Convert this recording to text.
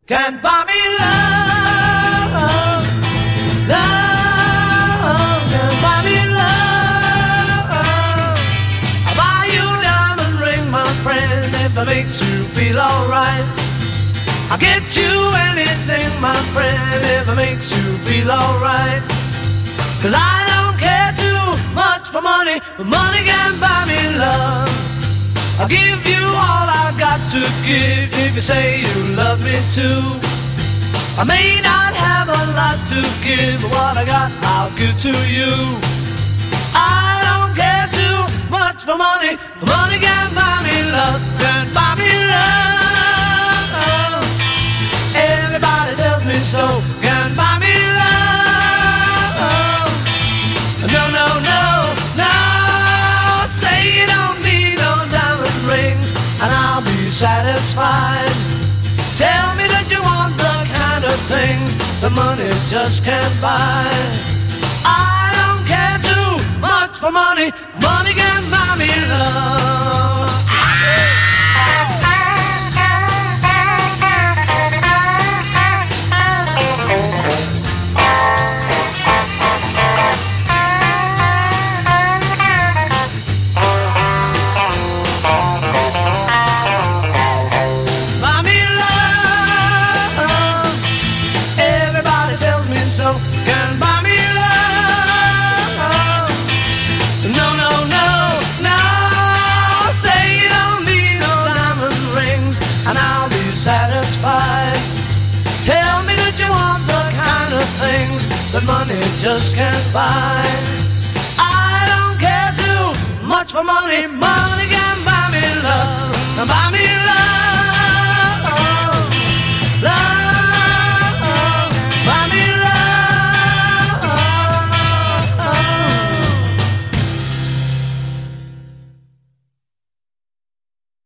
can't buy me love. Love can't buy me love. I'll buy you a diamond ring, my friend, if it makes you feel alright. I'll get you anything, my friend, if it makes you feel alright. 'Cause I don't care too much for money, but money can't buy me love. I'll give you all I've got to give if you say you love me too. I may not have a lot to give, but what I got I'll give to you. I don't care too much for money, but money can't buy me love, can't buy me love. Everybody tells me so, can't buy me love. No, no, no, no. Say you don't need no diamond rings and I'll be satisfied. Tell me that you want the kind of things that money just can't buy. I don't care too much for money, money can't buy me love. Can't buy me love. No, no, no, no. Say you don't need no diamond rings and I'll be satisfied. Tell me that you want the kind of things that money just can't buy. I don't care too much for money, money can't buy me love. Buy me love.